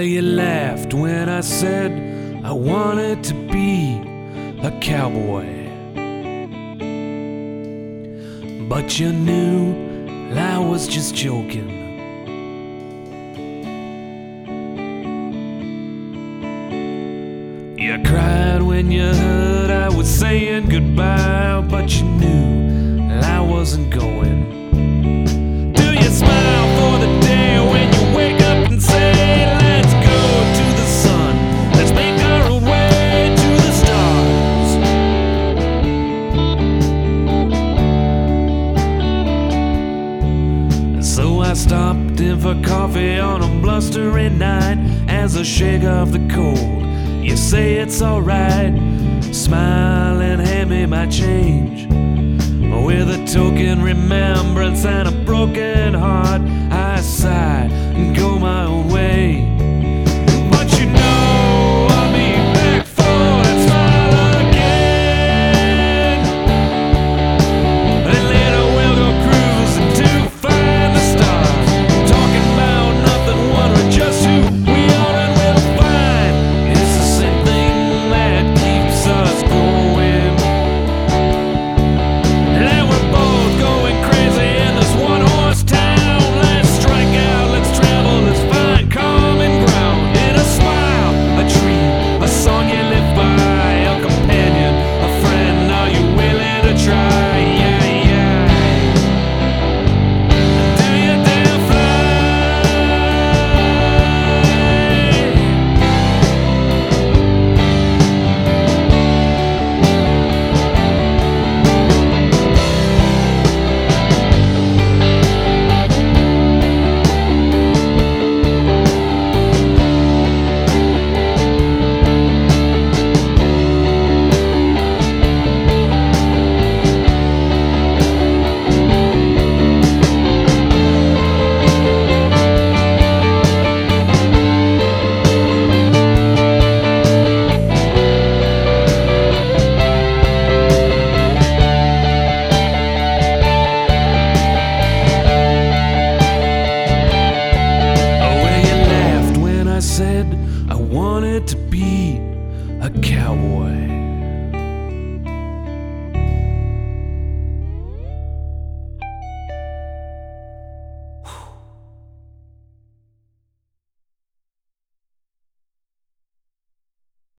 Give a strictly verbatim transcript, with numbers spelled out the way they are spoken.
Well, you laughed when I said I wanted to be a cowboy, but you knew I was just joking. You cried when you heard I was saying goodbye, but you knew I wasn't going. Do you smile for the day when you wake up and say, let's go to the sun, let's make our own way to the stars? So I stopped in for coffee on a blustery night. As I shake off the cold, you say it's alright. Smile and hand me my change. With a token remembrance and a broken heart, I sigh and go my own way. But you know I'll be back for that smile again. And later we'll go cruising to find the stars, talking about nothing, wondering just who we are and we'll find it's the same thing that keeps us going. And we're both going crazy in this one-horse town. Let's strike out, let's travel, let's find common ground. In a smile, a dream, a song you live by, a companion, a friend, are you willing to try? Yeah, yeah. Do you dare fly? Said I wanted to be a cowboy.